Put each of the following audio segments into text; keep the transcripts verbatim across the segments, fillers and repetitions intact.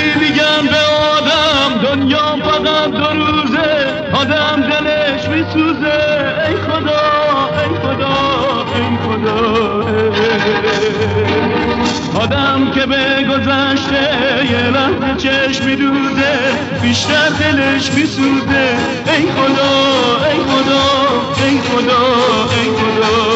میگن به آدم دنیا فقط دو روزه، آدم دلش میسوزه. ای خدا ای خدا ای خدا، آدم که به گذشته یه لحظه چشم میدوزه، بیشتر دلش میسوزه. ای خدا ای خدا ای خدا ای خدا.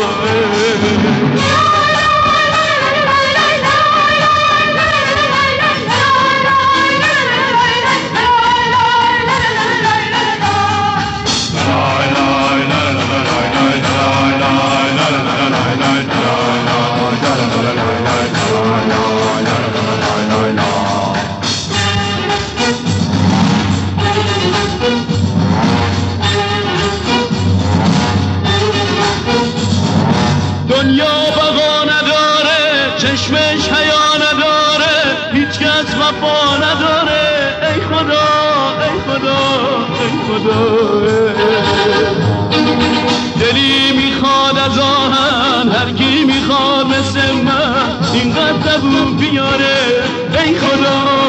دنیا بقا نداره، چشمش حیا نداره، هیچ کس وفا نداره. ای خدا ای خدا ای خدا. دلی میخواد از آهن، هر کی میخواد مثل من اینقدر زبون بیاره. ای خدا